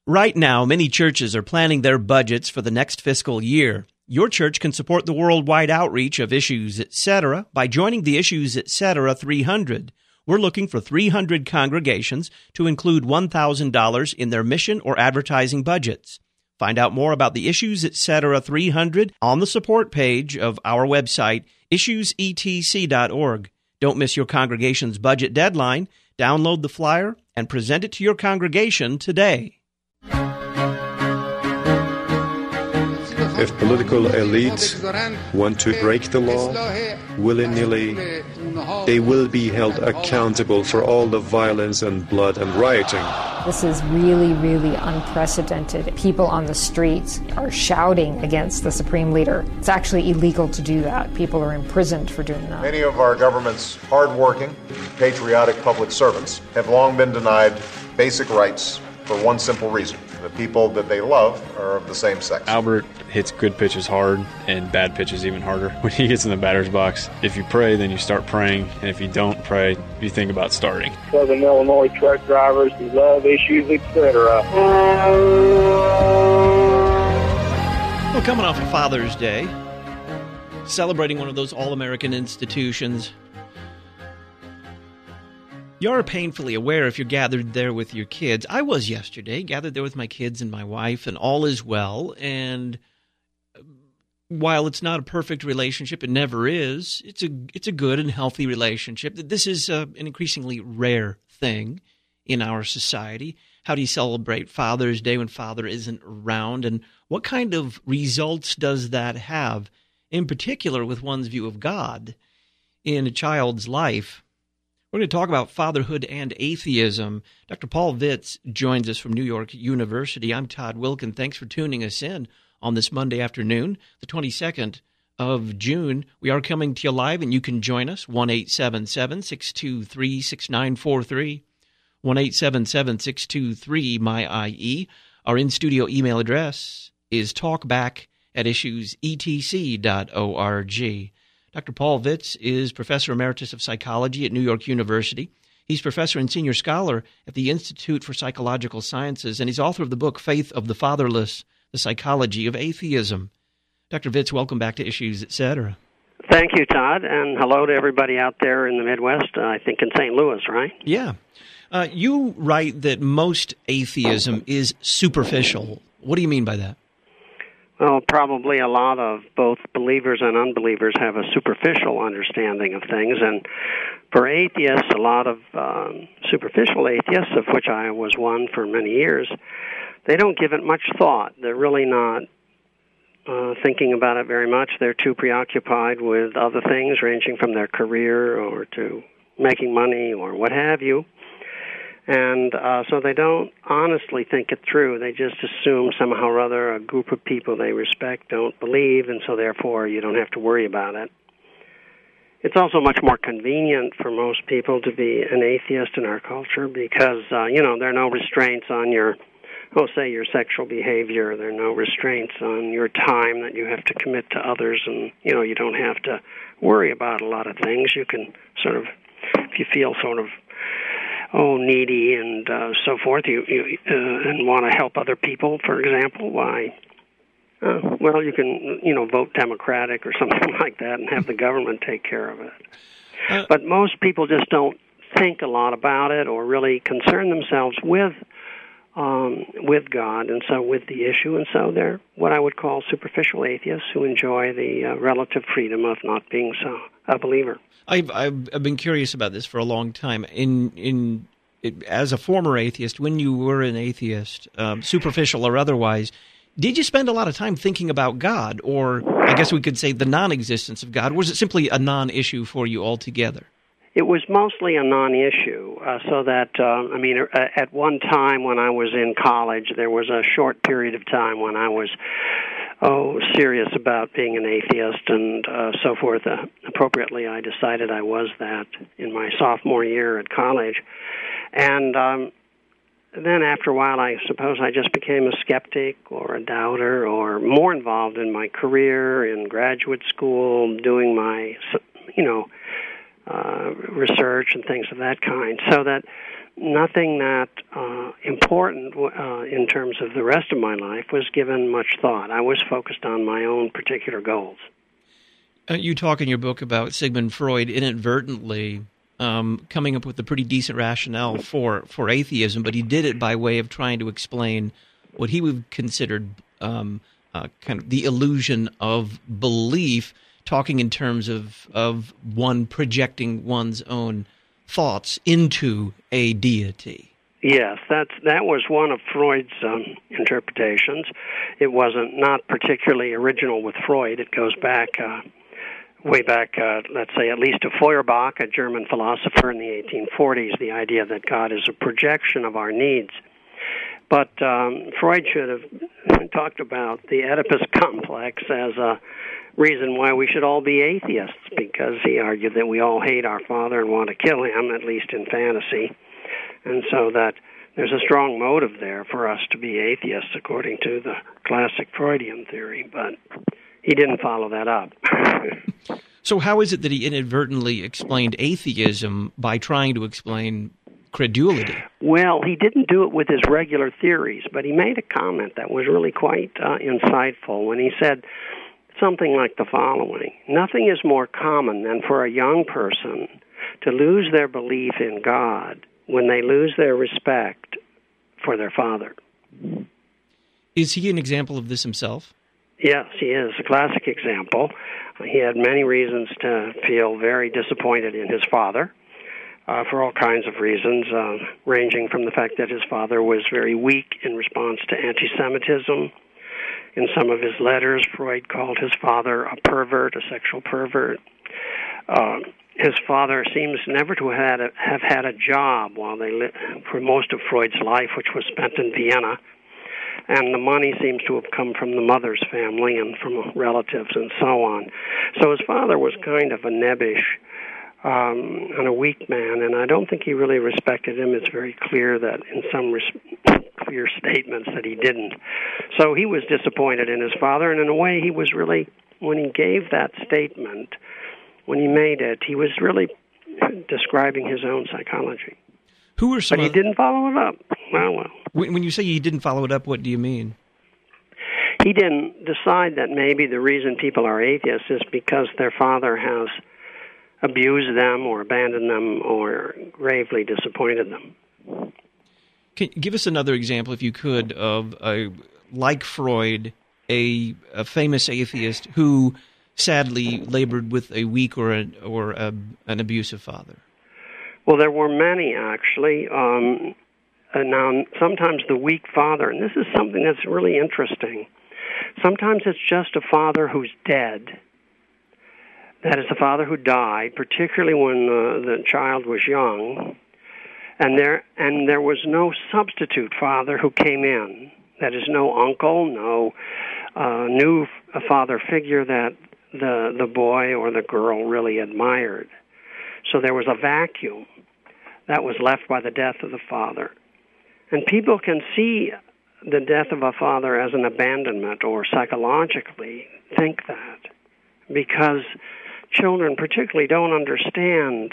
Right now, many churches are planning their budgets for the next fiscal year. Your church can support the worldwide outreach of Issues Etc. by joining the Issues Etc. 300. We're looking for 300 congregations to include $1,000 in their mission or advertising budgets. Find out more about the Issues Etc. 300 on the support page of our website, issuesetc.org. Don't miss your congregation's budget deadline. Download the flyer and present it to your congregation today. If political elites want to break the law willy-nilly, they will be held accountable for all the violence and blood and rioting. This is really, really unprecedented. People on the streets are shouting against the supreme leader. It's actually illegal to do that. People are imprisoned for doing that. Many of our government's hard-working, patriotic public servants have long been denied basic rights for one simple reason. The people that they love are of the same sex. Albert hits good pitches hard and bad pitches even harder. When he gets in the batter's box, if you pray, then you start praying. And if you don't pray, you think about starting. Southern Illinois truck drivers who love Issues, etc. Well, coming off of Father's Day, celebrating one of those all-American institutions, you're painfully aware if you're gathered there with your kids. I was yesterday, gathered there with my kids and my wife, and all is well. And while it's not a perfect relationship, it never is. It's a good and healthy relationship. This is an increasingly rare thing in our society. How do you celebrate Father's Day when Father isn't around? And what kind of results does that have, in particular with one's view of God in a child's life? We're going to talk about fatherhood and atheism. Dr. Paul Vitz joins us from New York University. I'm Todd Wilkin. Thanks for tuning us in on this Monday afternoon, the 22nd of June. We are coming to you live, and you can join us, 1-877-623-6943, 1-877-623-MY-IE. Our in-studio email address is talkback@issuesetc.org. Dr. Paul Vitz is Professor Emeritus of Psychology at New York University. He's Professor and Senior Scholar at the Institute for Psychological Sciences, and he's author of the book Faith of the Fatherless, The Psychology of Atheism. Dr. Vitz, welcome back to Issues, Etc. Thank you, Todd, and hello to everybody out there in the Midwest, I think in St. Louis, right? Yeah. You write that most atheism is superficial. What do you mean by that? Well, probably a lot of both believers and unbelievers have a superficial understanding of things, and for atheists, a lot of superficial atheists, of which I was one for many years, they don't give it much thought. They're really not thinking about it very much. They're too preoccupied with other things, ranging from their career or to making money or what have you. And so they don't honestly think it through. They just assume somehow or other a group of people they respect don't believe, and so therefore you don't have to worry about it. It's also much more convenient for most people to be an atheist in our culture because, there are no restraints on your sexual behavior. There are no restraints on your time that you have to commit to others, and, you don't have to worry about a lot of things. You can sort of, if you feel sort of needy and so forth, you and want to help other people, for example, why? You can, vote Democratic or something like that and have the government take care of it. But most people just don't think a lot about it or really concern themselves with God and so with the issue, and so they're what I would call superficial atheists who enjoy the relative freedom of not being a believer. I've been curious about this for a long time. As a former atheist, when you were an atheist, superficial or otherwise, did you spend a lot of time thinking about God, or I guess we could say the non-existence of God? Was it simply a non-issue for you altogether? It was mostly a non-issue, so that, at one time when I was in college, there was a short period of time when I was serious about being an atheist and so forth. Appropriately, I decided I was that in my sophomore year at college. And then after a while, I suppose I just became a skeptic or a doubter or more involved in my career in graduate school, doing my, research and things of that kind. So that nothing that important in terms of the rest of my life was given much thought. I was focused on my own particular goals. You talk in your book about Sigmund Freud inadvertently coming up with a pretty decent rationale for atheism, but he did it by way of trying to explain what he would consider kind of the illusion of belief, talking in terms of one projecting one's own thoughts into a deity. Yes, that was one of Freud's interpretations. It wasn't not particularly original with Freud. It goes back way back, let's say, at least to Feuerbach, a German philosopher in the 1840s, the idea that God is a projection of our needs. But Freud should have talked about the Oedipus complex as a reason why we should all be atheists, because he argued that we all hate our father and want to kill him, at least in fantasy, and so that there's a strong motive there for us to be atheists, according to the classic Freudian theory, but he didn't follow that up. So how is it that he inadvertently explained atheism by trying to explain credulity? Well, he didn't do it with his regular theories, but he made a comment that was really quite insightful when he said something like the following: nothing is more common than for a young person to lose their belief in God when they lose their respect for their father. Is he an example of this himself? Yes, he is a classic example. He had many reasons to feel very disappointed in his father, for all kinds of reasons, ranging from the fact that his father was very weak in response to anti-Semitism. In some of his letters, Freud called his father a pervert, a sexual pervert. His father seems never to have had a job while they lived for most of Freud's life, which was spent in Vienna. And the money seems to have come from the mother's family and from relatives and so on. So his father was kind of a nebbish and a weak man, and I don't think he really respected him. It's very clear that in some clear statements that he didn't. So he was disappointed in his father, and in a way he was really, when he gave that statement, when he made it, he was really describing his own psychology. Who are some? But he didn't follow it up. Well. When you say he didn't follow it up, what do you mean? He didn't decide that maybe the reason people are atheists is because their father has abused them or abandoned them or gravely disappointed them. Can you give us another example, if you could, of like Freud, a famous atheist who sadly labored with a weak or an abusive father? Well, there were many, actually. Now, sometimes the weak father, and this is something that's really interesting, sometimes it's just a father who's dead. That is, a father who died, particularly when the child was young, and there was no substitute father who came in. That is, no uncle, no new father figure that the boy or the girl really admired. So there was a vacuum that was left by the death of the father. And people can see the death of a father as an abandonment, or psychologically think that, because children particularly don't understand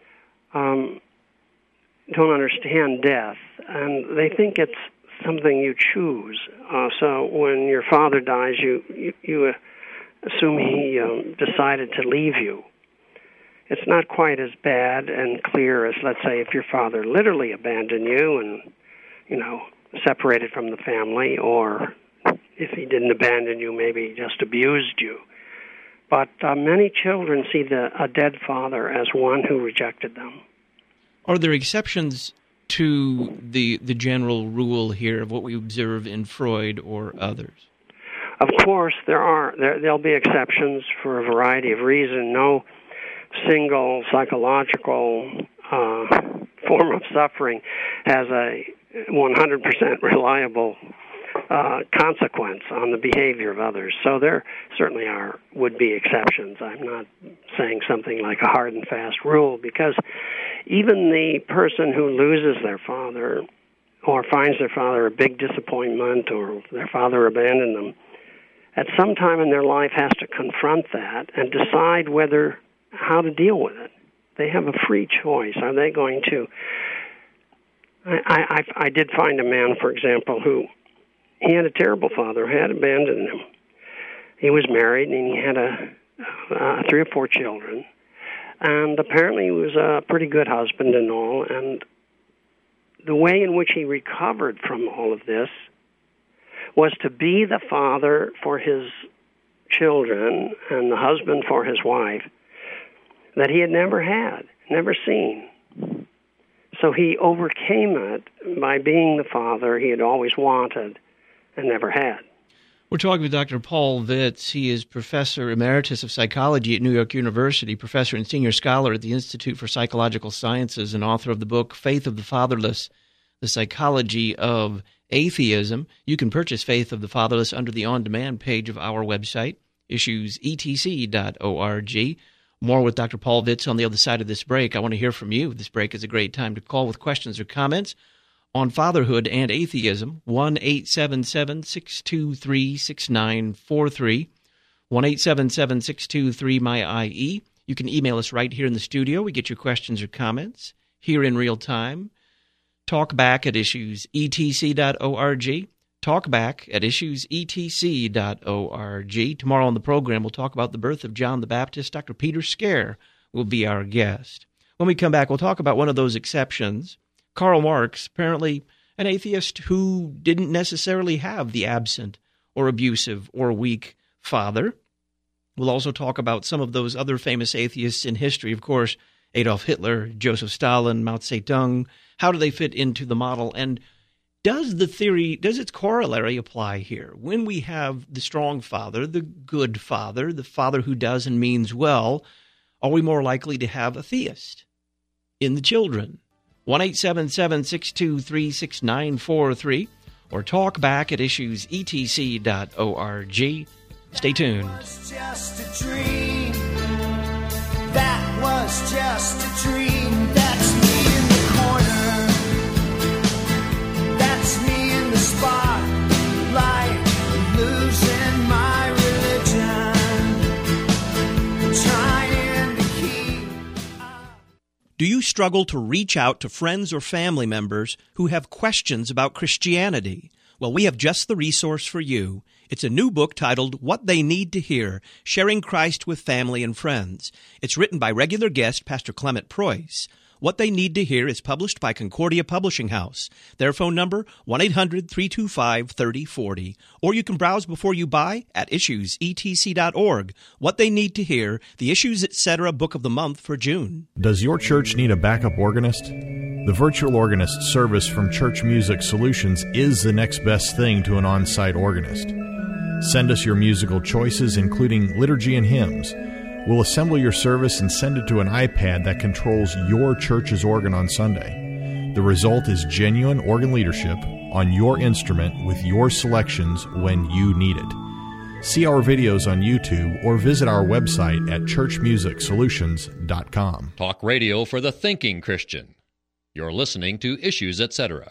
death, and they think it's something you choose. So when your father dies, you assume he decided to leave you. It's not quite as bad and clear as, let's say, if your father literally abandoned you and, separated from the family, or if he didn't abandon you, maybe he just abused you. But many children see a dead father as one who rejected them. Are there exceptions to the general rule here of what we observe in Freud or others? Of course, there are. There'll be exceptions for a variety of reasons. No single psychological form of suffering has a 100% reliable consequence on the behavior of others. So there certainly would be exceptions. I'm not saying something like a hard and fast rule, because even the person who loses their father or finds their father a big disappointment, or their father abandoned them, at some time in their life has to confront that and decide how to deal with it. They have a free choice. Are they going to I did find a man, for example, who he had a terrible father, had abandoned him. He was married, and he had 3 or 4 children. And apparently he was a pretty good husband and all. And the way in which he recovered from all of this was to be the father for his children and the husband for his wife that he had never seen. So he overcame it by being the father he had always wanted and never had. We're talking with Dr. Paul Vitz. He is Professor Emeritus of Psychology at New York University, Professor and Senior Scholar at the Institute for Psychological Sciences, and author of the book Faith of the Fatherless, The Psychology of Atheism. You can purchase Faith of the Fatherless under the on-demand page of our website, issuesetc.org. More with Dr. Paul Vitz on the other side of this break. I want to hear from you. This break is a great time to call with questions or comments on fatherhood and atheism. 1-877-623-6943. 1-877-623-MY-IE. You can email us right here in the studio. We get your questions or comments here in real time. Talk back at issuesetc.org. Talk back at issuesetc.org. Tomorrow on the program, we'll talk about the birth of John the Baptist. Dr. Peter Scare will be our guest. When we come back, we'll talk about one of those exceptions. Karl Marx, apparently an atheist who didn't necessarily have the absent or abusive or weak father. We'll also talk about some of those other famous atheists in history. Of course, Adolf Hitler, Joseph Stalin, Mao Zedong. How do they fit into the model? And does its corollary apply here? When we have the strong father, the good father, the father who does and means well, are we more likely to have a theist in the children? 1-877-623-6943 or talk back at issuesetc.org. Stay tuned. That was just a dream. That was just a dream. That's me in the corner. That's me in the spotlight, losing my religion, trying to keep up. Do you struggle to reach out to friends or family members who have questions about Christianity? Well, we have just the resource for you. It's a new book titled What They Need to Hear, Sharing Christ with Family and Friends. It's written by regular guest Pastor Clement Preuss. What They Need to Hear is published by Concordia Publishing House. Their phone number, 1-800-325-3040. Or you can browse before you buy at issuesetc.org. What They Need to Hear, the Issues Etc. Book of the Month for June. Does your church need a backup organist? The virtual organist service from Church Music Solutions is the next best thing to an on-site organist. Send us your musical choices, including liturgy and hymns. We'll assemble your service and send it to an iPad that controls your church's organ on Sunday. The result is genuine organ leadership on your instrument with your selections when you need it. See our videos on YouTube or visit our website at churchmusicsolutions.com. Talk radio for the thinking Christian. You're listening to Issues Etc.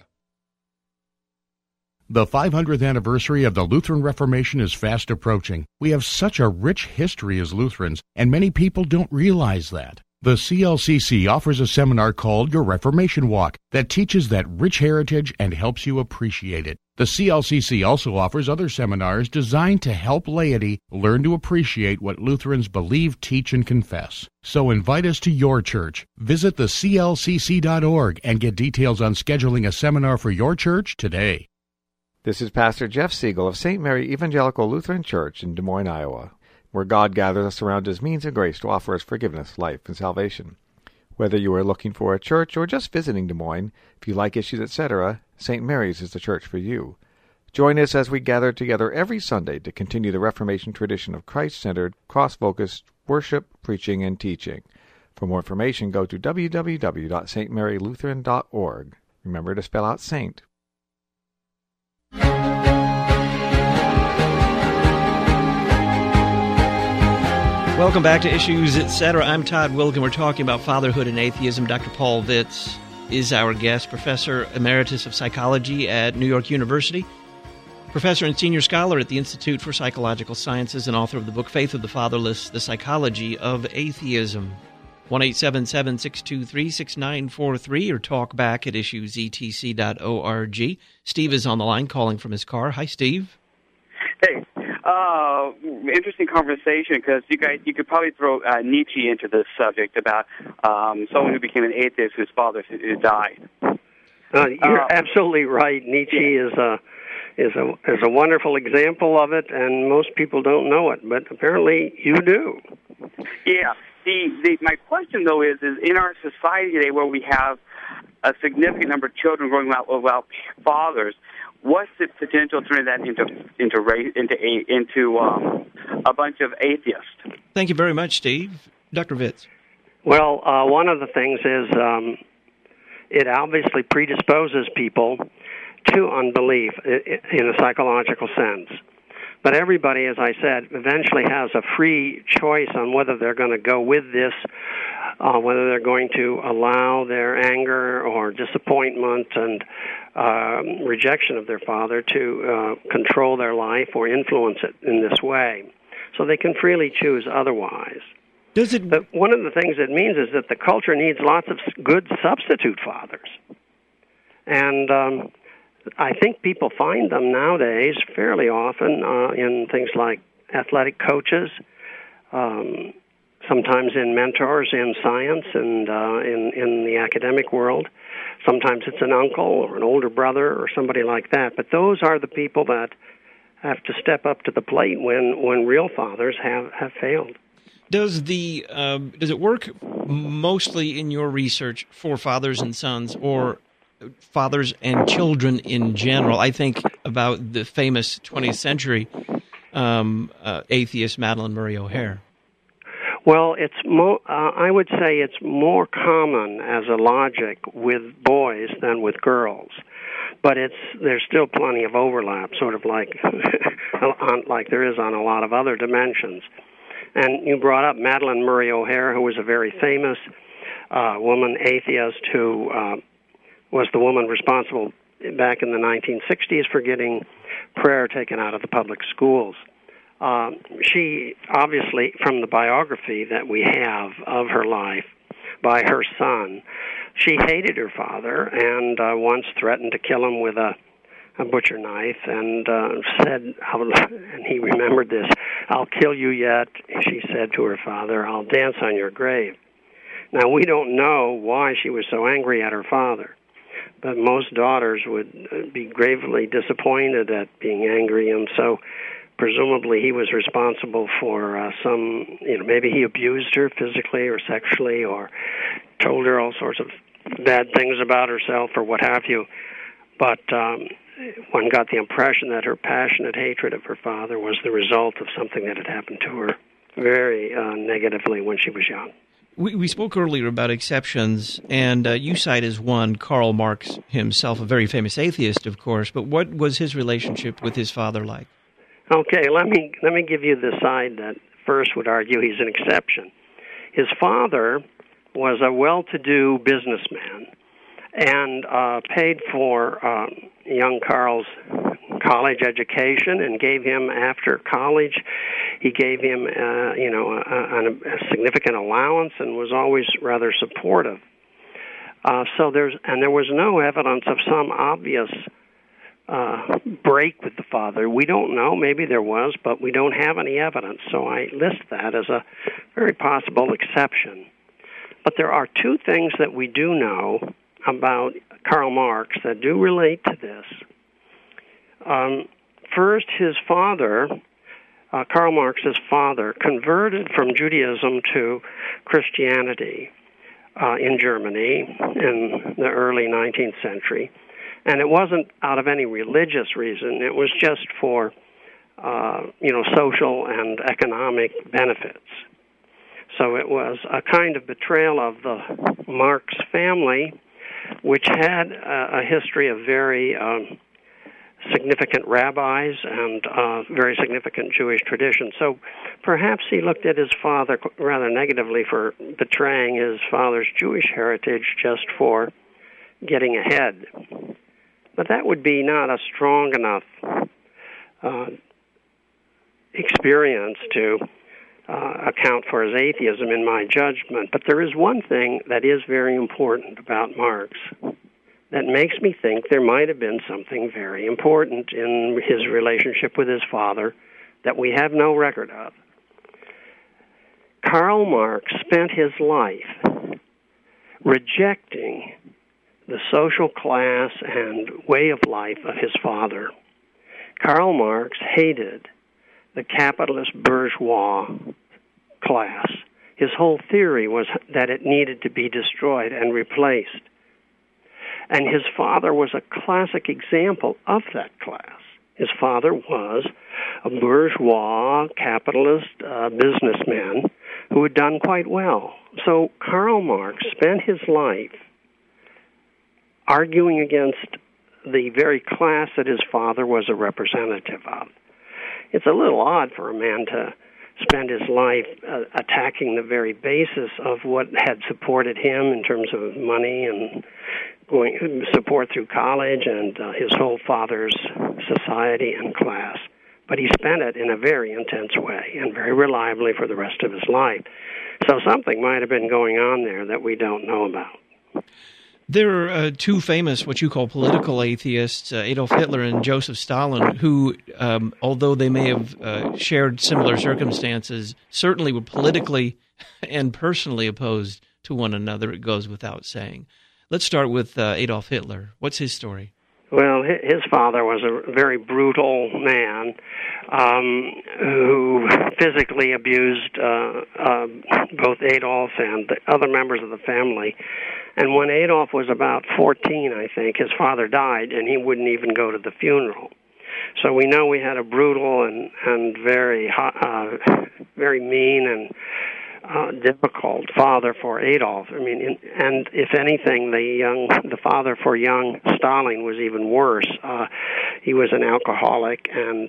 The 500th anniversary of the Lutheran Reformation is fast approaching. We have such a rich history as Lutherans, and many people don't realize that. The CLCC offers a seminar called Your Reformation Walk that teaches that rich heritage and helps you appreciate it. The CLCC also offers other seminars designed to help laity learn to appreciate what Lutherans believe, teach, and confess. So invite us to your church. Visit theclcc.org and get details on scheduling a seminar for your church today. This is Pastor Jeff Siegel of St. Mary Evangelical Lutheran Church in Des Moines, Iowa, where God gathers us around His means of grace to offer us forgiveness, life, and salvation. Whether you are looking for a church or just visiting Des Moines, if you like Issues, etc., St. Mary's is the church for you. Join us as we gather together every Sunday to continue the Reformation tradition of Christ-centered, cross-focused worship, preaching, and teaching. For more information, go to www.stmarylutheran.org. Remember to spell out saint. Welcome back to Issues Etc. I'm Todd Wilken. We're talking about fatherhood and atheism. Dr. Paul Vitz is our guest, Professor Emeritus of Psychology at New York University, Professor and Senior Scholar at the Institute for Psychological Sciences, and author of the book Faith of the Fatherless, The Psychology of Atheism. 1-877-623-6943 or talk back at issuesetc.org. Steve is on the line calling from his car. Hi, Steve. Hey, interesting conversation because you could probably throw Nietzsche into this subject about someone who became an atheist whose father died. You're absolutely right. Nietzsche is a wonderful example of it, and most people don't know it, but apparently you do. Yeah. My question, though, is in our society today where we have a significant number of children growing up without fathers, what's the potential to turn that into a bunch of atheists? Thank you very much, Steve. Dr. Vitz. Well, one of the things is it obviously predisposes people to unbelief in a psychological sense. But everybody, as I said, eventually has a free choice on whether they're going to go with this, whether they're going to allow their anger or disappointment and rejection of their father to control their life or influence it in this way. So they can freely choose otherwise. But one of the things it means is that the culture needs lots of good substitute fathers. And I think people find them nowadays fairly often in things like athletic coaches, sometimes in mentors in science and in the academic world. Sometimes it's an uncle or an older brother or somebody like that. But those are the people that have to step up to the plate when real fathers have failed. Does it work mostly in your research for fathers and sons, or fathers and children in general? I think about the famous 20th century atheist Madalyn Murray O'Hair. Well, I would say it's more common as a logic with boys than with girls, but there's still plenty of overlap, sort of like there is on a lot of other dimensions. And you brought up Madalyn Murray O'Hair, who was a very famous woman atheist who was the woman responsible back in the 1960s for getting prayer taken out of the public schools. She, obviously, from the biography that we have of her life by her son, she hated her father and once threatened to kill him with a butcher knife and said, and he remembered this, "I'll kill you yet," she said to her father, "I'll dance on your grave." Now, we don't know why she was so angry at her father, but most daughters would be gravely disappointed at being angry, and so presumably he was responsible for maybe he abused her physically or sexually or told her all sorts of bad things about herself or what have you. But one got the impression that her passionate hatred of her father was the result of something that had happened to her very negatively when she was young. We spoke earlier about exceptions, and you cite as one Karl Marx himself, a very famous atheist, of course, but what was his relationship with his father like? Okay, let me give you the side that first would argue he's an exception. His father was a well-to-do businessman and paid for young Karl's college education and gave him, after college, he gave him a significant allowance and was always rather supportive. There was no evidence of some obvious break with the father. We don't know. Maybe there was, but we don't have any evidence. So I list that as a very possible exception. But there are two things that we do know about Karl Marx that do relate to this. First, his father, Karl Marx's father, converted from Judaism to Christianity in Germany in the early 19th century. And it wasn't out of any religious reason. It was just for, social and economic benefits. So it was a kind of betrayal of the Marx family, which had a history of very significant rabbis and very significant Jewish tradition. So perhaps he looked at his father rather negatively for betraying his father's Jewish heritage just for getting ahead. But that would be not a strong enough experience to account for his atheism in my judgment. But there is one thing that is very important about Marx that makes me think there might have been something very important in his relationship with his father that we have no record of. Karl Marx spent his life rejecting the social class and way of life of his father. Karl Marx hated the capitalist bourgeois class. His whole theory was that it needed to be destroyed and replaced. And his father was a classic example of that class. His father was a bourgeois capitalist businessman who had done quite well. So Karl Marx spent his life arguing against the very class that his father was a representative of. It's a little odd for a man to spend his life attacking the very basis of what had supported him in terms of money and support through college and his whole father's society and class. But he spent it in a very intense way and very reliably for the rest of his life. So something might have been going on there that we don't know about. There are two famous, what you call political atheists, Adolf Hitler and Joseph Stalin, who, although they may have shared similar circumstances, certainly were politically and personally opposed to one another, it goes without saying. Let's start with Adolf Hitler. What's his story? Well, his father was a very brutal man who physically abused both Adolf and the other members of the family. And when Adolf was about 14, I think, his father died, and he wouldn't even go to the funeral. So we know we had a brutal and very very mean and difficult father for Adolf. I mean, and if anything, the father for young Stalin was even worse. He was an alcoholic and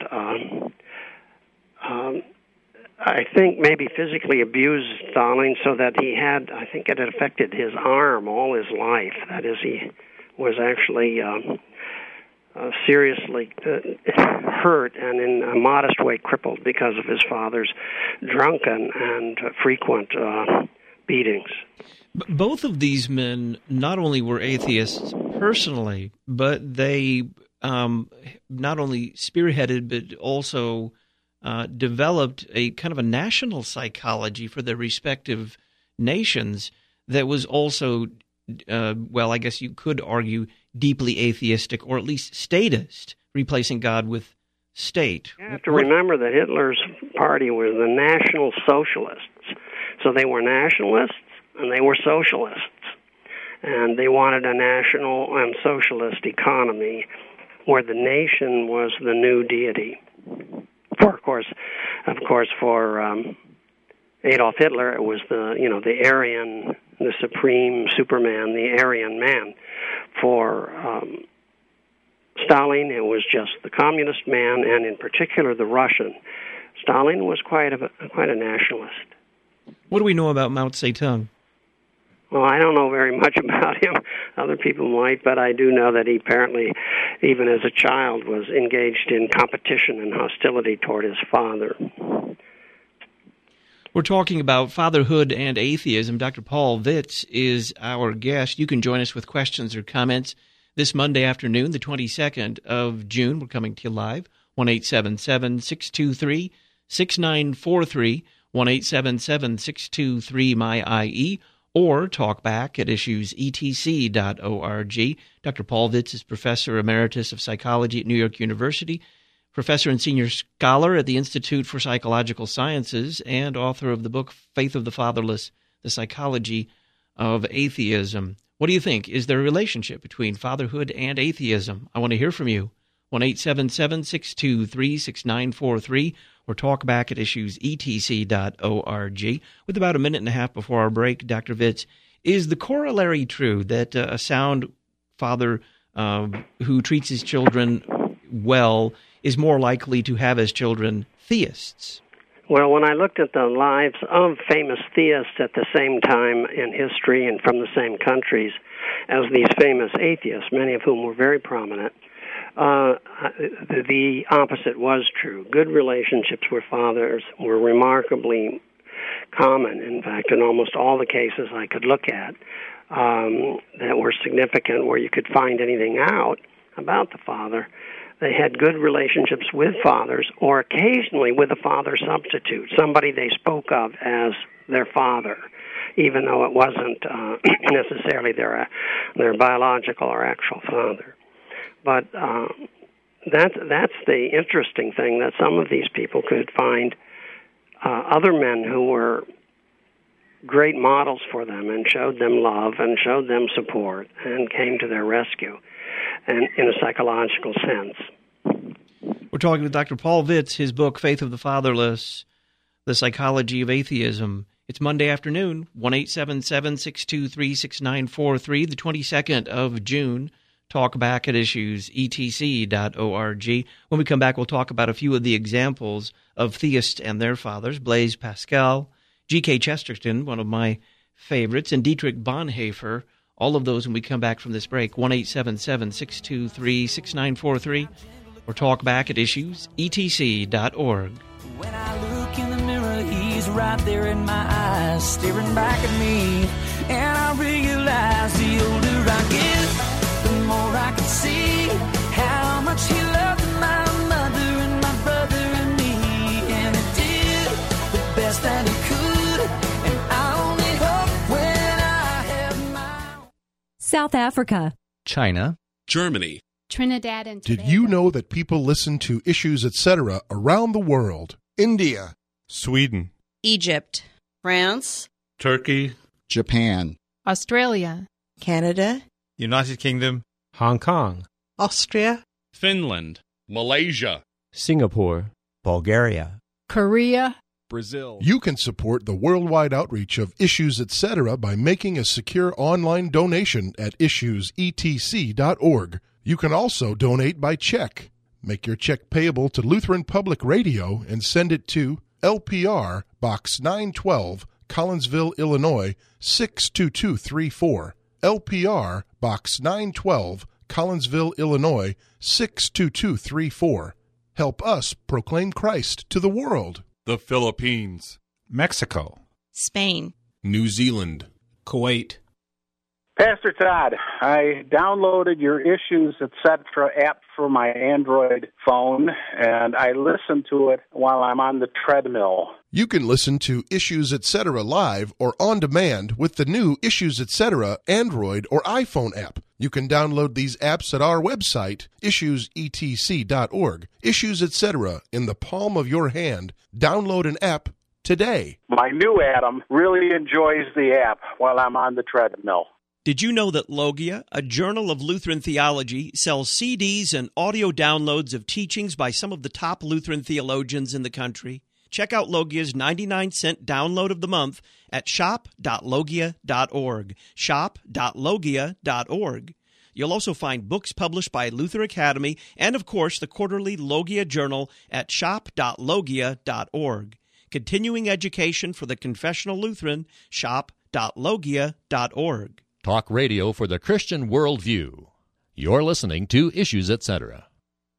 I think maybe physically abused Stalin so that he had, I think it had affected his arm all his life. That is, he was actually seriously hurt and in a modest way crippled because of his father's drunken and frequent beatings. Both of these men not only were atheists personally, but they not only spearheaded but also developed a kind of a national psychology for their respective nations that was also, well, I guess you could argue, deeply atheistic or at least statist, replacing God with state. You have to remember that Hitler's party was the National Socialists. So they were nationalists and they were socialists. And they wanted a national and socialist economy where the nation was the new deity. Of course, for Adolf Hitler, it was the Aryan, the supreme Superman, the Aryan man. For Stalin, it was just the communist man, and in particular the Russian. Stalin was quite a nationalist. What do we know about Mao Zedong? Well, I don't know very much about him. Other people might, but I do know that he apparently, even as a child, was engaged in competition and hostility toward his father. We're talking about fatherhood and atheism. Dr. Paul Vitz is our guest. You can join us with questions or comments this Monday afternoon, the 22nd of June. We're coming to you live, 1-877-623-6943, 1-877-623-MY-IE, or talk back at issuesetc.org. Dr. Paul Vitz is Professor Emeritus of Psychology at New York University, Professor and Senior Scholar at the Institute for Psychological Sciences, and author of the book Faith of the Fatherless, The Psychology of Atheism. What do you think? Is there a relationship between fatherhood and atheism? I want to hear from you. 1-877-623-6943 or talk back at issuesetc.org. With about a minute and a half before our break, Dr. Vitz, is the corollary true that a sound father who treats his children well is more likely to have as children theists? Well, when I looked at the lives of famous theists at the same time in history and from the same countries as these famous atheists, many of whom were very prominent, The opposite was true. Good relationships with fathers were remarkably common. In fact, in almost all the cases I could look at that were significant, where you could find anything out about the father, they had good relationships with fathers, or occasionally with a father substitute, somebody they spoke of as their father, even though it wasn't necessarily their biological or actual father. But that's the interesting thing, that some of these people could find other men who were great models for them and showed them love and showed them support and came to their rescue, and in a psychological sense. We're talking with Dr. Paul Vitz, his book, Faith of the Fatherless, The Psychology of Atheism. It's Monday afternoon, 1-877-623-6943, the 22nd of June. Talk back at issues, etc.org. When we come back, we'll talk about a few of the examples of theists and their fathers, Blaise Pascal, G.K. Chesterton, one of my favorites, and Dietrich Bonhoeffer. All of those when we come back from this break, 1-877-623-6943, or talk back at issues, etc.org. When I look in the mirror, he's right there in my eyes, staring back at me, and I realize the older I get, the more I can see how much he loved my mother and my brother and me, and he did the best that he could, and I only hope when I have my... South Africa, China, Germany, Trinidad and Tobago. Did you know that people listen to Issues Etc. around the world? India, Sweden, Egypt, France, Turkey, Japan, Australia, Canada, United Kingdom, Hong Kong, Austria, Finland, Malaysia, Singapore, Bulgaria, Korea, Brazil. You can support the worldwide outreach of Issues Etc. by making a secure online donation at issuesetc.org. You can also donate by check. Make your check payable to Lutheran Public Radio and send it to LPR Box 912, Collinsville, Illinois 62234. LPR Box 912, Collinsville, Illinois 62234. Help us proclaim Christ to the world. The Philippines, Mexico, Spain, New Zealand, Kuwait. Pastor Todd, I downloaded your Issues Etc. app for my Android phone, and I listen to it while I'm on the treadmill. You can listen to Issues Etc. live or on demand with the new Issues Etc. Android or iPhone app. You can download these apps at our website, issuesetc.org. Issues Etc. in the palm of your hand. Download an app today. My new Adam really enjoys the app while I'm on the treadmill. Did you know that Logia, a journal of Lutheran theology, sells CDs and audio downloads of teachings by some of the top Lutheran theologians in the country? Check out Logia's 99-cent download of the month at shop.logia.org, shop.logia.org. You'll also find books published by Luther Academy and, of course, the quarterly Logia Journal at shop.logia.org. Continuing education for the confessional Lutheran, shop.logia.org. Talk radio for the Christian worldview. You're listening to Issues Etc.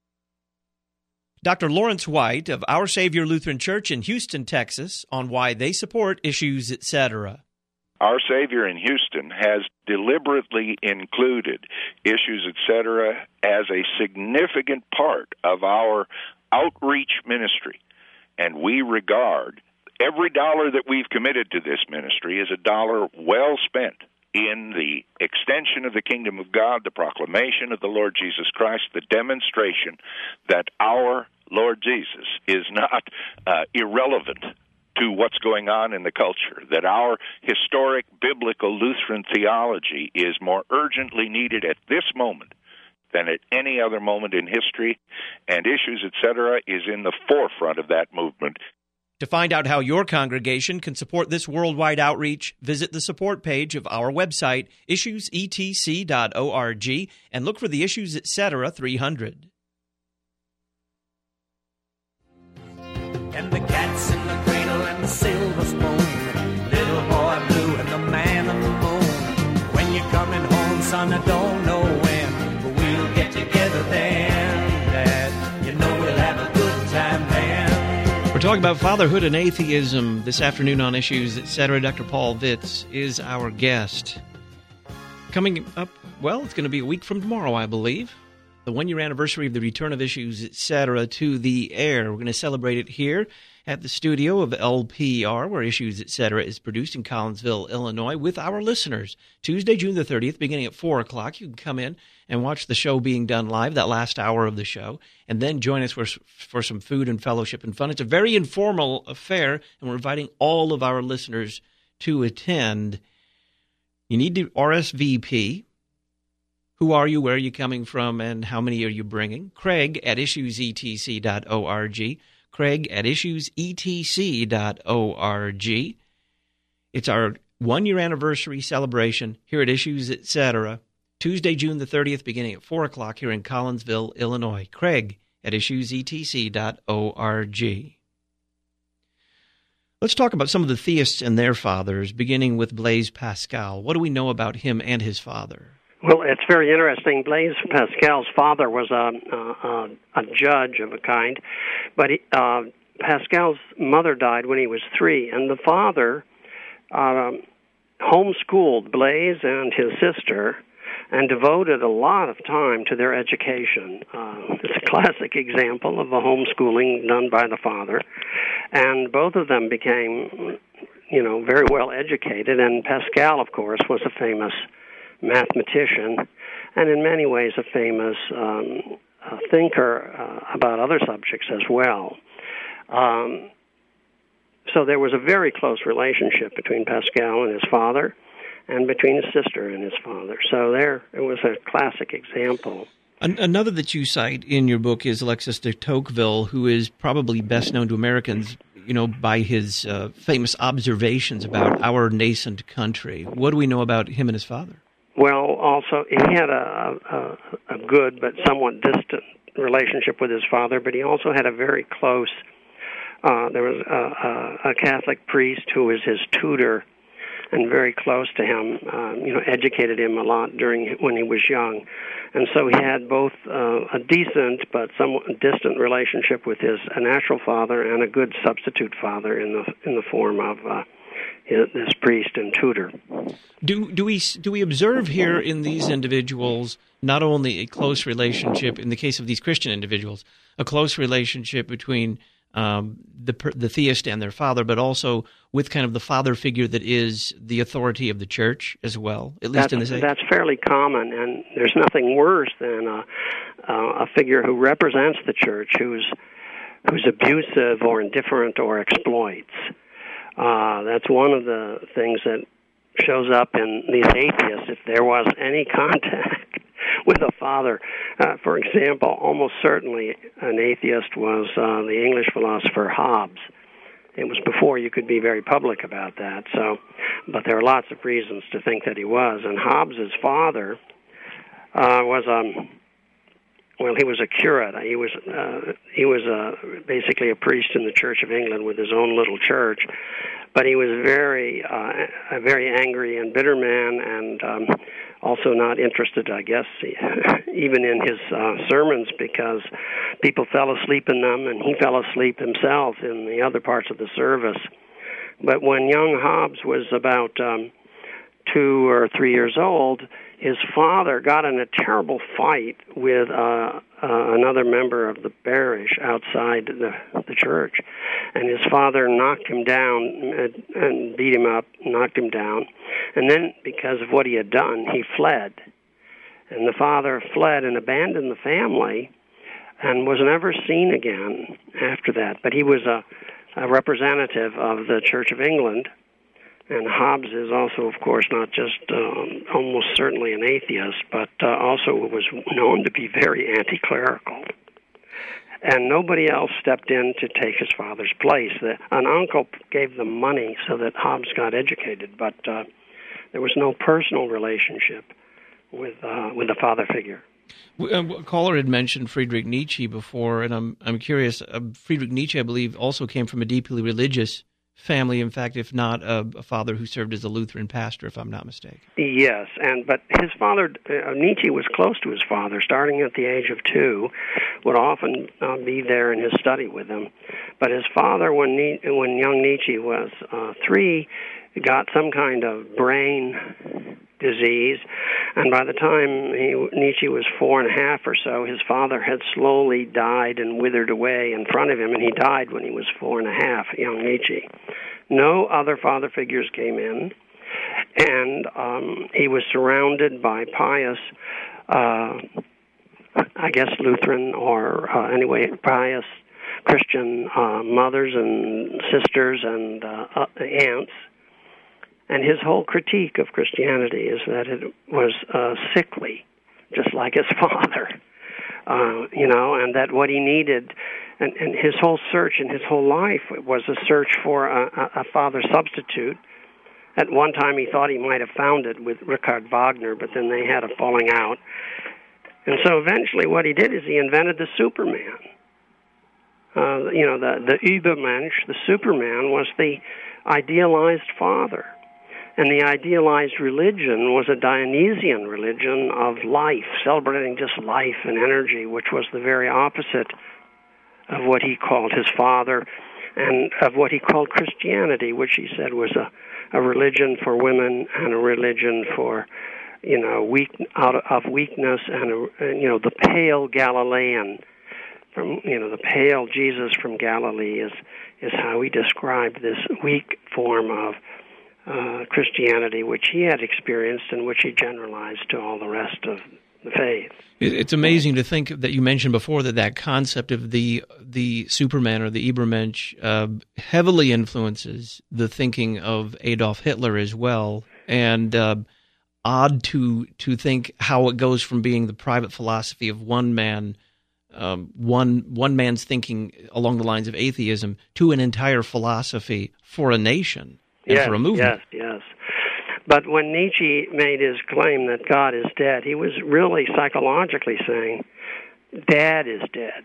Dr. Lawrence White of Our Savior Lutheran Church in Houston, Texas, on why they support Issues Etc. Our Savior in Houston has deliberately included Issues Etc. as a significant part of our outreach ministry, and we regard every dollar that we've committed to this ministry as a dollar well spent in the extension of the kingdom of God, the proclamation of the Lord Jesus Christ, the demonstration that our Lord Jesus is not irrelevant to what's going on in the culture, that our historic biblical Lutheran theology is more urgently needed at this moment than at any other moment in history, and Issues Etc. is in the forefront of that movement. To find out how your congregation can support this worldwide outreach, visit the support page of our website, issuesetc.org, and look for the Issues Etc. 300. And the cat's in the cradle and the silver spoon, little boy blue and the man on the moon. When you're coming home, son, I don't know when, but we'll get together then. We're talking about fatherhood and atheism this afternoon on Issues, Etc. Dr. Paul Vitz is our guest. Coming up, well, it's going to be a week from tomorrow, I believe. The one-year anniversary of the return of Issues, Etc. to the air. We're going to celebrate it here at the studio of LPR, where Issues, Etc. is produced in Collinsville, Illinois, with our listeners. Tuesday, June the 30th, beginning at 4 o'clock. You can come in and watch the show being done live, that last hour of the show, and then join us for some food and fellowship and fun. It's a very informal affair, and we're inviting all of our listeners to attend. You need to RSVP. Who are you, where are you coming from, and how many are you bringing? Craig at issuesetc.org. Craig at issuesetc.org. It's our one-year anniversary celebration here at Issues, Etc., Tuesday, June the 30th, beginning at 4 o'clock here in Collinsville, Illinois. Craig at issuesetc.org. Let's talk about some of the theists and their fathers, beginning with Blaise Pascal. What do we know about him and his father? Well, it's very interesting. Blaise Pascal's father was a judge of a kind, but Pascal's mother died when he was 3, and the father homeschooled Blaise and his sister and devoted a lot of time to their education. It's a classic example of a homeschooling done by the father, and both of them became, very well educated, and Pascal, of course, was a famous mathematician, and in many ways a famous thinker about other subjects as well. So there was a very close relationship between Pascal and his father, and between his sister and his father. So it was a classic example. Another that you cite in your book is Alexis de Tocqueville, who is probably best known to Americans, by his famous observations about our nascent country. What do we know about him and his father? Well, also, he had a good but somewhat distant relationship with his father, but he also had a very close, there was a Catholic priest who was his tutor and very close to him, educated him a lot when he was young. And so he had both a decent but somewhat distant relationship with his natural father and a good substitute father in the form of this priest and tutor. Do we observe here in these individuals not only a close relationship, in the case of these Christian individuals, a close relationship between the theist and their father, but also with kind of the father figure that is the authority of the church as well, at least in this age? That's fairly common, and there's nothing worse than a figure who represents the church who's abusive or indifferent or exploits. That's one of the things that shows up in these atheists if there was any contact with a father. For example, almost certainly an atheist was the English philosopher Hobbes. It was before you could be very public about that. But there are lots of reasons to think that he was. And Hobbes's father was he was a curate. He was basically a priest in the Church of England with his own little church. But he was a very angry and bitter man, and also not interested, I guess, even in his sermons, because people fell asleep in them, and he fell asleep himself in the other parts of the service. But when young Hobbes was about 2 or 3 years old, his father got in a terrible fight with another member of the parish outside the church, and his father knocked him down and beat him up, knocked him down, and then because of what he had done, he fled. And the father fled and abandoned the family and was never seen again after that. But he was a representative of the Church of England. And Hobbes is also, of course, not just almost certainly an atheist, but also was known to be very anti-clerical. And nobody else stepped in to take his father's place. An uncle gave them money so that Hobbes got educated, but there was no personal relationship with the father figure. A caller had mentioned Friedrich Nietzsche before, and I'm curious. Friedrich Nietzsche, I believe, also came from a deeply religious family. In fact, if not a father who served as a Lutheran pastor, if I'm not mistaken. Yes, but his father, Nietzsche, was close to his father, starting at the age of 2, would often be there in his study with him. But his father, when young Nietzsche was 3, got some kind of brain disease, and by the time Nietzsche was 4.5 or so, his father had slowly died and withered away in front of him, and he died when he was 4.5, young Nietzsche. No other father figures came in, and he was surrounded by pious, I guess Lutheran or anyway, pious Christian mothers and sisters and aunts. And his whole critique of Christianity is that it was sickly, just like his father, and that what he needed, and his whole search and his whole life was a search for a father substitute. At one time he thought he might have found it with Richard Wagner, but then they had a falling out. And so eventually what he did is he invented the Superman. The Übermensch, the Superman, was the idealized father. And the idealized religion was a Dionysian religion of life, celebrating just life and energy, which was the very opposite of what he called his father and of what he called Christianity, which he said was a religion for women and a religion for, out of weakness and, the pale Galilean, the pale Jesus from Galilee is how he described this weak form of Christianity, which he had experienced and which he generalized to all the rest of the faith. It's amazing to think that you mentioned before that concept of the Superman or the Übermensch heavily influences the thinking of Adolf Hitler as well, and odd to think how it goes from being the private philosophy of one man, one man's thinking along the lines of atheism, to an entire philosophy for a nation. And for a movement. Yes. But when Nietzsche made his claim that God is dead, he was really psychologically saying, Dad is dead.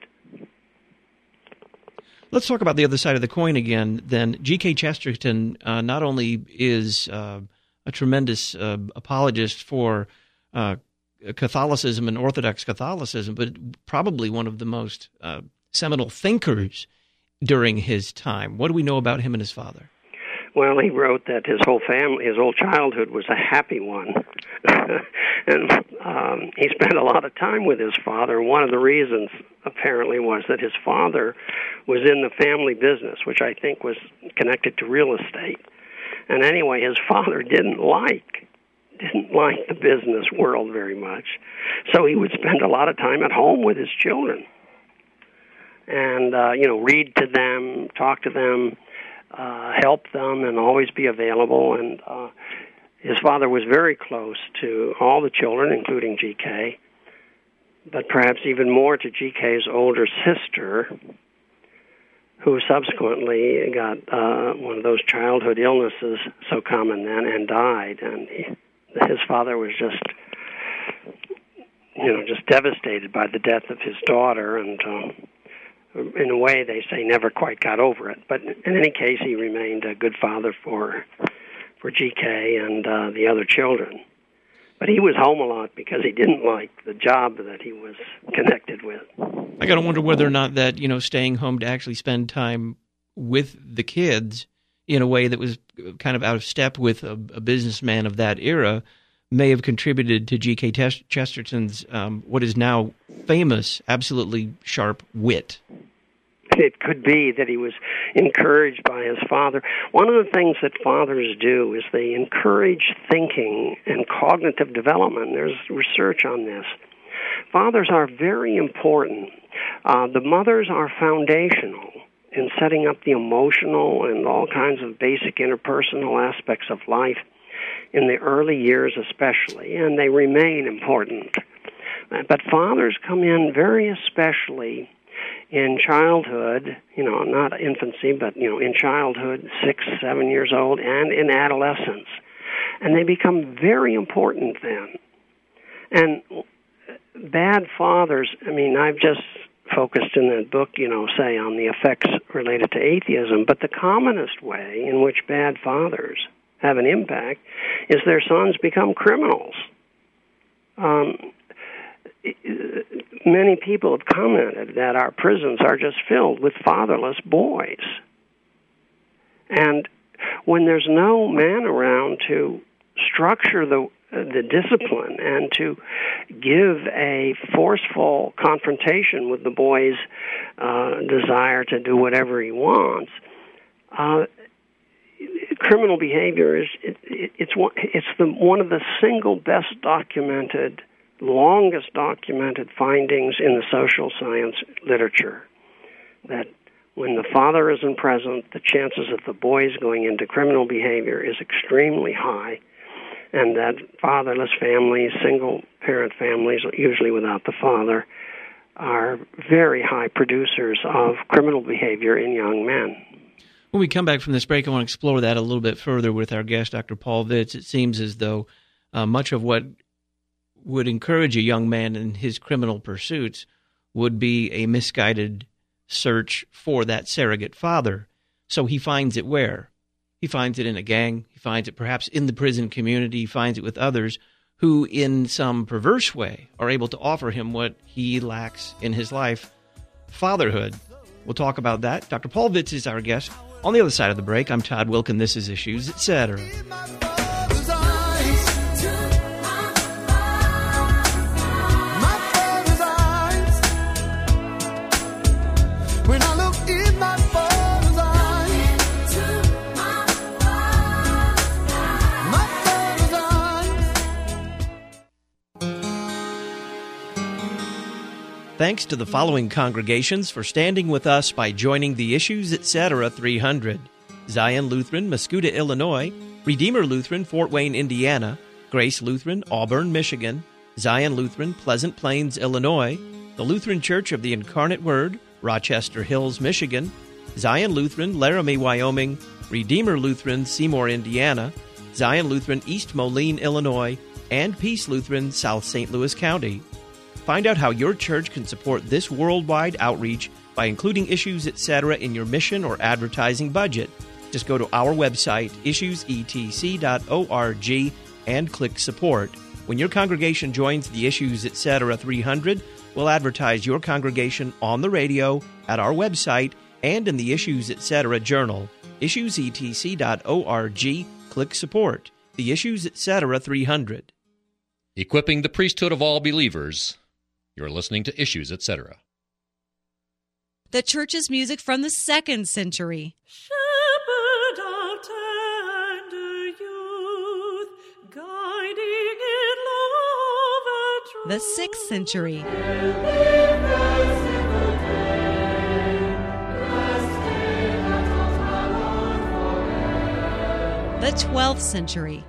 Let's talk about the other side of the coin again, then. G.K. Chesterton not only is a tremendous apologist for Catholicism and Orthodox Catholicism, but probably one of the most seminal thinkers during his time. What do we know about him and his father? Well, he wrote that his whole family, his whole childhood was a happy one. And he spent a lot of time with his father. One of the reasons, apparently, was that his father was in the family business, which I think was connected to real estate. And anyway, his father didn't like the business world very much. So he would spend a lot of time at home with his children and, read to them, talk to them, help them, and always be available. And his father was very close to all the children, including G.K., but perhaps even more to G.K.'s older sister, who subsequently got one of those childhood illnesses so common then and died. And his father was just devastated by the death of his daughter, and in a way, they say never quite got over it. But in any case, he remained a good father for G.K. and the other children. But he was home a lot because he didn't like the job that he was connected with. I got to wonder whether or not that, staying home to actually spend time with the kids in a way that was kind of out of step with a businessman of that era may have contributed to G.K. Chesterton's what is now famous, absolutely sharp wit. It could be that he was encouraged by his father. One of the things that fathers do is they encourage thinking and cognitive development. There's research on this. Fathers are very important. The mothers are foundational in setting up the emotional and all kinds of basic interpersonal aspects of life in the early years especially, and they remain important. But fathers come in very especially in childhood, not infancy, but, in childhood, 6, 7 years old, and in adolescence. And they become very important then. And bad fathers, I've just focused in that book, say on the effects related to atheism, but the commonest way in which bad fathers have an impact is their sons become criminals. Many people have commented that our prisons are just filled with fatherless boys. And when there's no man around to structure the discipline and to give a forceful confrontation with the boy's desire to do whatever he wants, criminal behavior is one of the single best documented, longest documented findings in the social science literature, that when the father isn't present, the chances of the boys going into criminal behavior is extremely high, and that fatherless families, single-parent families, usually without the father, are very high producers of criminal behavior in young men. When we come back from this break, I want to explore that a little bit further with our guest, Dr. Paul Vitz. It seems as though much of what would encourage a young man in his criminal pursuits would be a misguided search for that surrogate father. So he finds it where? He finds it in a gang. He finds it perhaps in the prison community. He finds it with others who, in some perverse way, are able to offer him what he lacks in his life, fatherhood. We'll talk about that. Dr. Paul Vitz is our guest. On the other side of the break, I'm Todd Wilken. This is Issues, Etc. Thanks to the following congregations for standing with us by joining the Issues Etc. 300. Zion Lutheran, Mascoutah, Illinois; Redeemer Lutheran, Fort Wayne, Indiana; Grace Lutheran, Auburn, Michigan; Zion Lutheran, Pleasant Plains, Illinois; the Lutheran Church of the Incarnate Word, Rochester Hills, Michigan; Zion Lutheran, Laramie, Wyoming; Redeemer Lutheran, Seymour, Indiana; Zion Lutheran, East Moline, Illinois; and Peace Lutheran, South St. Louis County. Find out how your church can support this worldwide outreach by including Issues Etc. in your mission or advertising budget. Just go to our website, issuesetc.org, and click Support. When your congregation joins the Issues Etc. 300, we'll advertise your congregation on the radio, at our website, and in the Issues Etc. journal. issuesetc.org, click Support. The Issues Etc. 300. Equipping the priesthood of all believers. You're listening to Issues, Etc. The church's music from the 2nd century. Shepherd of tender youth, guiding in love and truth. The 6th century. The 12th century.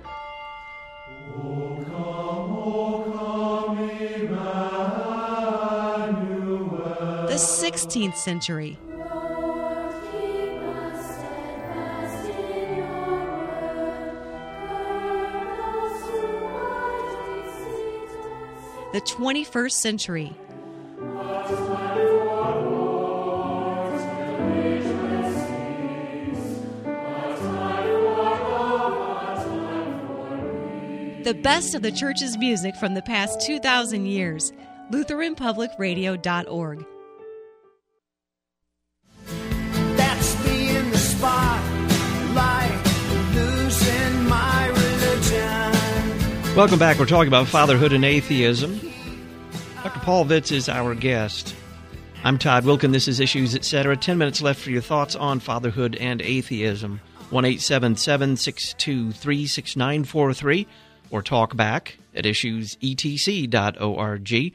The 16th century. The 21st century. The best of the church's music from the past 2,000 years. LutheranPublicRadio.org. Welcome back. We're talking about fatherhood and atheism. Dr. Paul Vitz is our guest. I'm Todd Wilken. This is Issues, Etc. 10 minutes left for your thoughts on fatherhood and atheism. 1-877-623-6943 or talk back at issuesetc.org.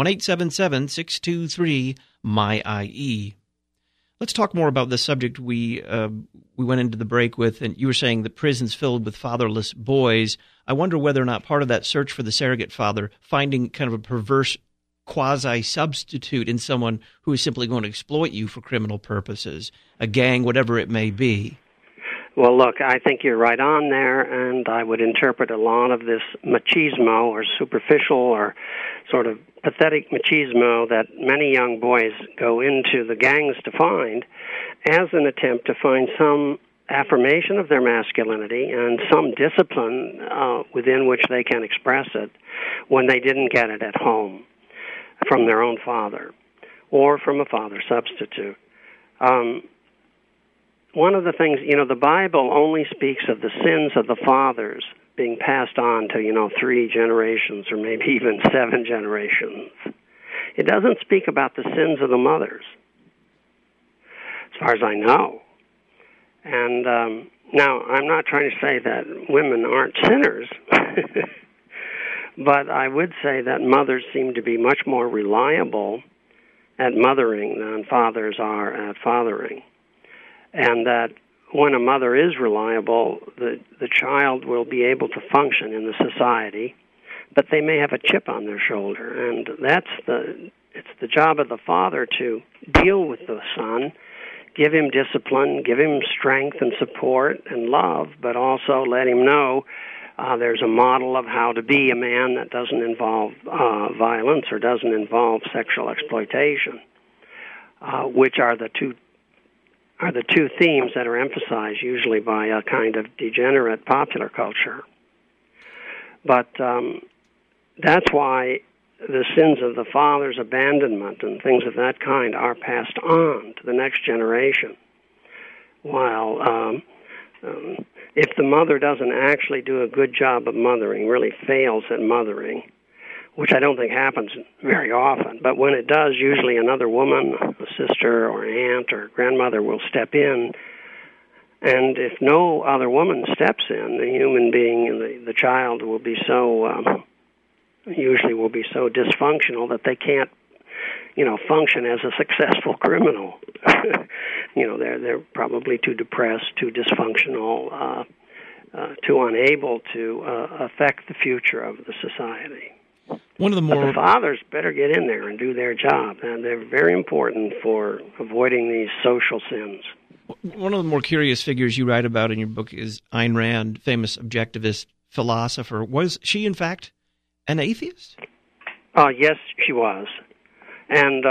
1-877-623-MY-IE. Let's talk more about the subject we went into the break with, and you were saying that prisons filled with fatherless boys. I wonder whether or not part of that search for the surrogate father, finding kind of a perverse quasi-substitute in someone who is simply going to exploit you for criminal purposes, a gang, whatever it may be. Well, look, I think you're right on there, and I would interpret a lot of this machismo or superficial or sort of pathetic machismo that many young boys go into the gangs to find as an attempt to find some affirmation of their masculinity and some discipline within which they can express it when they didn't get it at home from their own father or from a father substitute. One of the things, the Bible only speaks of the sins of the fathers being passed on to, 3 generations or maybe even 7 generations. It doesn't speak about the sins of the mothers, as far as I know. And now, I'm not trying to say that women aren't sinners, but I would say that mothers seem to be much more reliable at mothering than fathers are at fathering. And that when a mother is reliable, the child will be able to function in the society, but they may have a chip on their shoulder. And it's the job of the father to deal with the son, give him discipline, give him strength and support and love, but also let him know there's a model of how to be a man that doesn't involve violence or doesn't involve sexual exploitation, which are the two themes that are emphasized usually by a kind of degenerate popular culture. But that's why the sins of the father's abandonment and things of that kind are passed on to the next generation. While if the mother doesn't actually do a good job of mothering, really fails at mothering, which I don't think happens very often, but when it does, usually another woman, a sister or aunt or grandmother will step in, and if no other woman steps in, the human being, the child will be so, usually will be so dysfunctional that they can't, function as a successful criminal. They're probably too depressed, too dysfunctional, too unable to affect the future of the society. One of the more But the fathers better get in there and do their job, and they're very important for avoiding these social sins. One of the more curious figures you write about in your book is Ayn Rand, famous objectivist philosopher. Was she, in fact, an atheist? Yes, she was. And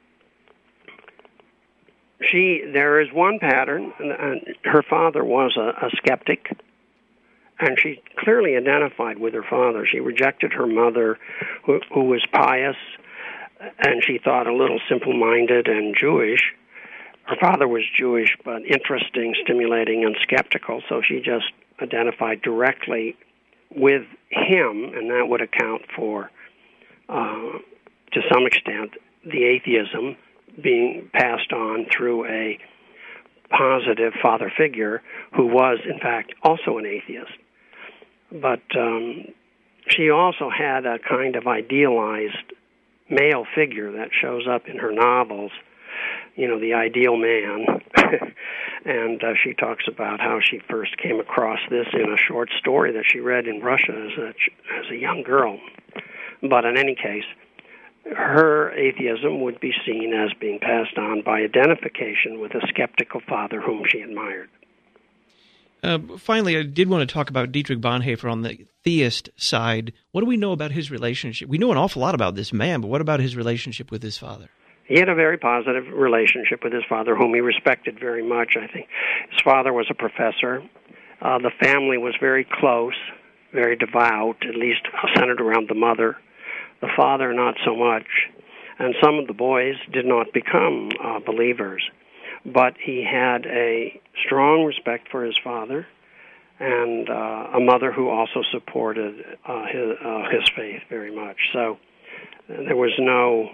there is one pattern, and her father was a skeptic, and she clearly identified with her father. She rejected her mother, who was pious, and she thought a little simple-minded and Jewish. Her father was Jewish, but interesting, stimulating, and skeptical, so she just identified directly with him, and that would account for, to some extent, the atheism being passed on through a positive father figure who was, in fact, also an atheist. But she also had a kind of idealized male figure that shows up in her novels, the ideal man. And she talks about how she first came across this in a short story that she read in Russia as a young girl. But in any case, her atheism would be seen as being passed on by identification with a skeptical father whom she admired. Finally, I did want to talk about Dietrich Bonhoeffer on the theist side. What do we know about his relationship? We know an awful lot about this man, but what about his relationship with his father? He had a very positive relationship with his father, whom he respected very much, I think. His father was a professor. The family was very close, very devout, at least centered around the mother. The father, not so much. And some of the boys did not become believers. But he had a strong respect for his father and a mother who also supported his faith very much. So there was no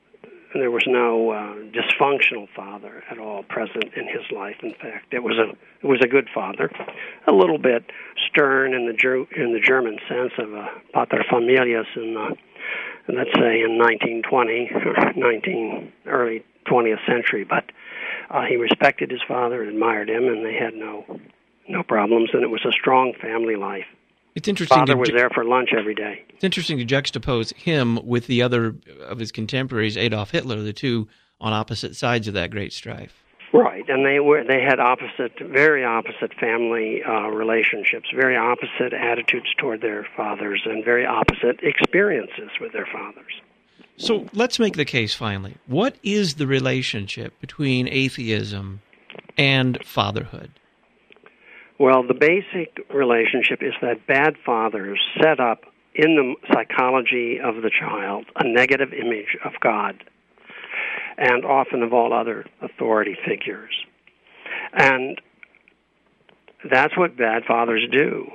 dysfunctional father at all present in his life. In fact, it was a good father, a little bit stern in the German sense of a paterfamilias in let's say in 1920 or early 20th century, but he respected his father and admired him, and they had no problems, and it was a strong family life. It's interesting. Father was there for lunch every day. It's interesting to juxtapose him with the other of his contemporaries, Adolf Hitler, the two on opposite sides of that great strife. Right, and they had very opposite family relationships, very opposite attitudes toward their fathers, and very opposite experiences with their fathers. So let's make the case finally. What is the relationship between atheism and fatherhood? Well, the basic relationship is that bad fathers set up in the psychology of the child a negative image of God, and often of all other authority figures. And that's what bad fathers do.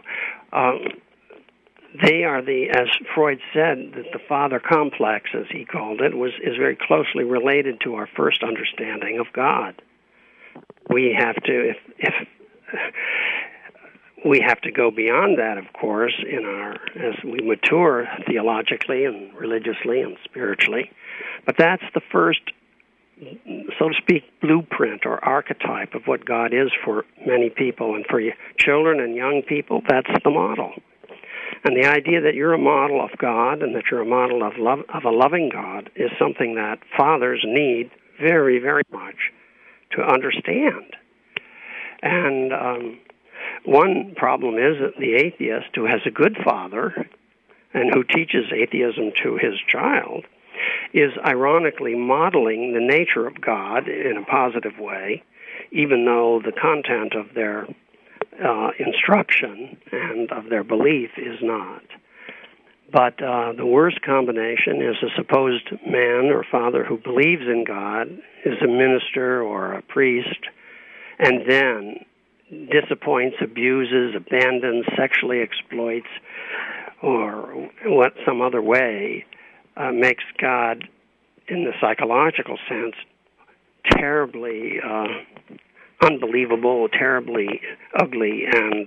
They are as Freud said, that the father complex, as he called it, is very closely related to our first understanding of God. We have to, we have to go beyond that, of course, as we mature theologically and religiously and spiritually. But that's the first, so to speak, blueprint or archetype of what God is for many people. And for children and young people, that's the model. And the idea that you're a model of God and that you're a model of a loving God is something that fathers need very, very much to understand. And one problem is that the atheist who has a good father and who teaches atheism to his child is ironically modeling the nature of God in a positive way, even though the content of their instruction and of their belief is not. But the worst combination is a supposed man or father who believes in God, is a minister or a priest, and then disappoints, abuses, abandons, sexually exploits, or some other way makes God, in the psychological sense, terribly unbelievable, terribly ugly, and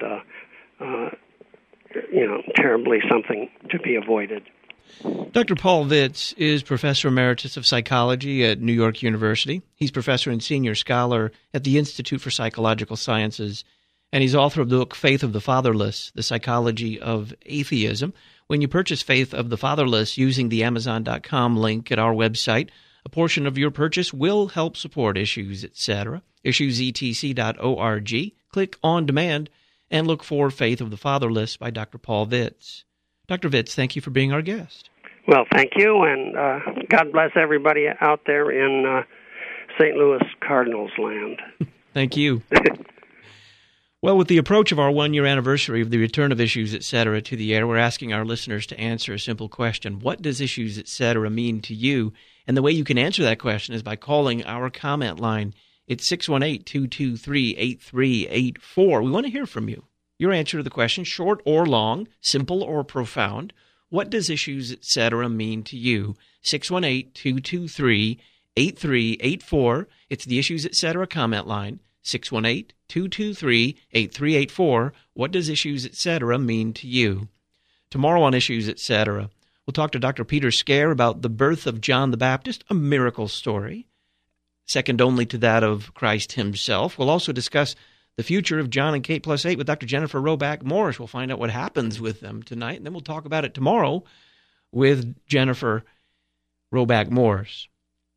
terribly something to be avoided. Dr. Paul Vitz is Professor Emeritus of Psychology at New York University. He's Professor and Senior Scholar at the Institute for Psychological Sciences, and he's author of the book Faith of the Fatherless, The Psychology of Atheism. When you purchase Faith of the Fatherless using the Amazon.com link at our website, a portion of your purchase will help support Issues, etc. IssuesETC.org. Click On Demand and look for Faith of the Fatherless by Dr. Paul Vitz. Dr. Vitz, thank you for being our guest. Well, thank you, and God bless everybody out there in St. Louis Cardinals land. Thank you. Well, with the approach of our one-year anniversary of the return of Issues, etc. to the air, we're asking our listeners to answer a simple question. What does Issues, etc. mean to you? And the way you can answer that question is by calling our comment line. It's 618-223-8384. We want to hear from you. Your answer to the question, short or long, simple or profound. What does Issues, etc. mean to you? 618-223-8384. It's the Issues, etc. comment line. 618-223-8384. What does Issues, etc. mean to you? Tomorrow on Issues, etc., we'll talk to Dr. Peter Scare about the birth of John the Baptist, a miracle story, second only to that of Christ himself. We'll also discuss the future of John and Kate Plus 8 with Dr. Jennifer Roback Morris. We'll find out what happens with them tonight, and then we'll talk about it tomorrow with Jennifer Roback Morris.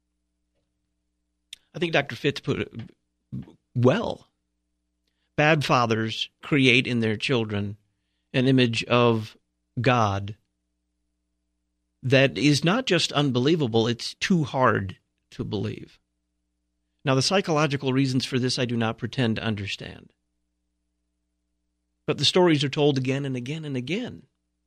I think Dr. Fitz put it well. Bad fathers create in their children an image of God that is not just unbelievable, it's too hard to believe. Now, the psychological reasons for this I do not pretend to understand. But the stories are told again and again and again.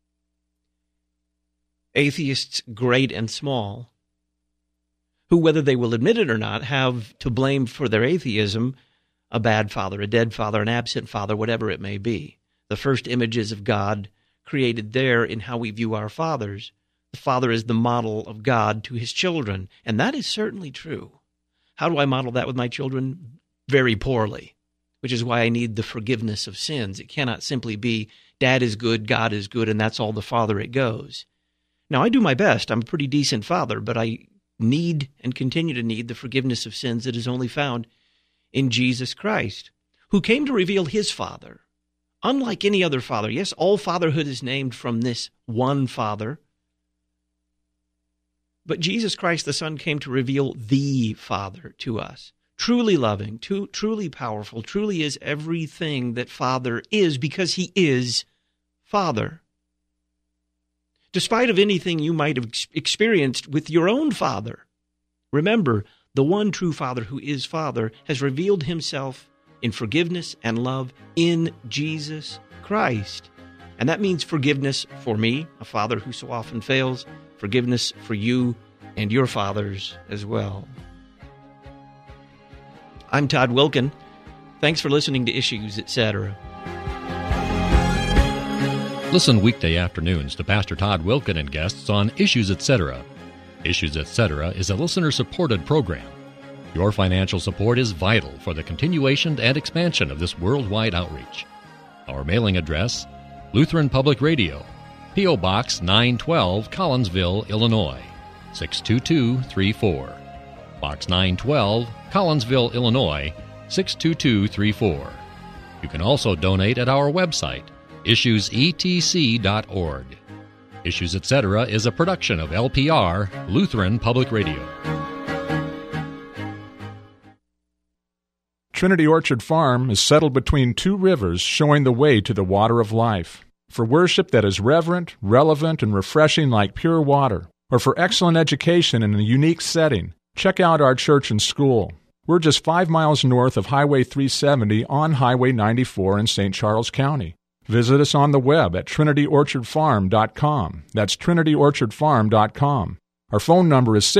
Atheists, great and small, who, whether they will admit it or not, have to blame for their atheism a bad father, a dead father, an absent father, whatever it may be. The first images of God created there in how we view our fathers. The father is the model of God to his children, and that is certainly true. How do I model that with my children? Very poorly, which is why I need the forgiveness of sins. It cannot simply be, Dad is good, God is good, and that's all the farther it goes. Now, I do my best. I'm a pretty decent father, but I need and continue to need the forgiveness of sins that is only found in Jesus Christ, who came to reveal his Father. Unlike any other father, yes, all fatherhood is named from this one Father, but Jesus Christ, the Son, came to reveal the Father to us, truly loving, truly powerful, truly is everything that Father is, because he is Father. Despite of anything you might have experienced with your own father, remember, the one true Father who is Father has revealed himself in forgiveness and love in Jesus Christ. And that means forgiveness for me, a father who so often fails, forgiveness for you and your fathers as well. I'm Todd Wilken. Thanks for listening to Issues, Etc. Listen weekday afternoons to Pastor Todd Wilken and guests on Issues, Etc. Issues, Etc. is a listener-supported program. Your financial support is vital for the continuation and expansion of this worldwide outreach. Our mailing address, Lutheran Public Radio, P.O. Box 912, Collinsville, Illinois, 62234. Box 912, Collinsville, Illinois, 62234. You can also donate at our website, issuesetc.org. Issues, Etc. is a production of LPR, Lutheran Public Radio. Trinity Orchard Farm is settled between two rivers, showing the way to the water of life. For worship that is reverent, relevant, and refreshing like pure water, or for excellent education in a unique setting, check out our church and school. We're just 5 miles north of Highway 370 on Highway 94 in St. Charles County. Visit us on the web at trinityorchardfarm.com. That's trinityorchardfarm.com. Our phone number is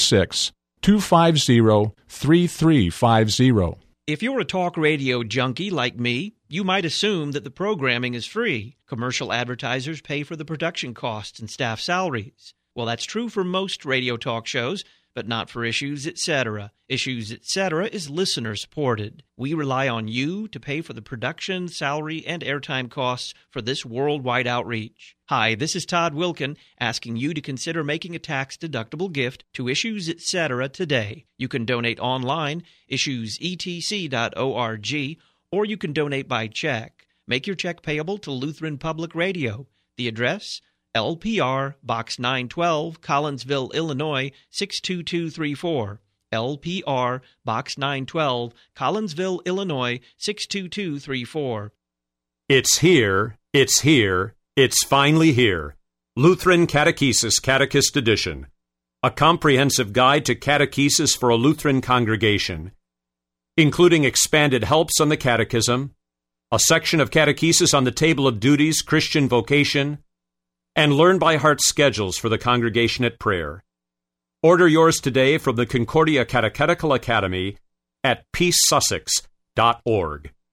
636-250-3350. If you're a talk radio junkie like me, you might assume that the programming is free. Commercial advertisers pay for the production costs and staff salaries. Well, that's true for most radio talk shows, but not for Issues, Etc. Issues, Etc. is listener-supported. We rely on you to pay for the production, salary, and airtime costs for this worldwide outreach. Hi, this is Todd Wilken, asking you to consider making a tax-deductible gift to Issues, Etc. today. You can donate online, issuesetc.org, or you can donate by check. Make your check payable to Lutheran Public Radio. The address, LPR, Box 912, Collinsville, Illinois, 62234. LPR, Box 912, Collinsville, Illinois, 62234. It's here, it's here, it's finally here. Lutheran Catechesis Catechist Edition. A comprehensive guide to catechesis for a Lutheran congregation, including expanded helps on the Catechism, a section of catechesis on the Table of Duties, Christian vocation, and learn-by-heart schedules for the congregation at prayer. Order yours today from the Concordia Catechetical Academy at peacesussex.org.